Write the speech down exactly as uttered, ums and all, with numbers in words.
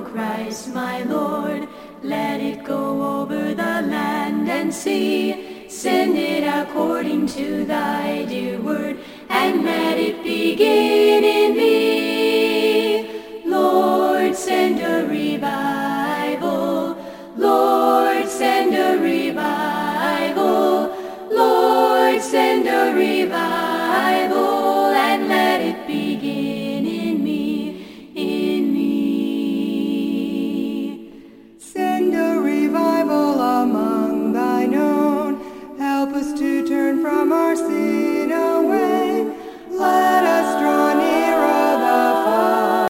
Christ my Lord. Let it go over the land and sea. Send it according to thy dear word, and let it begin in me.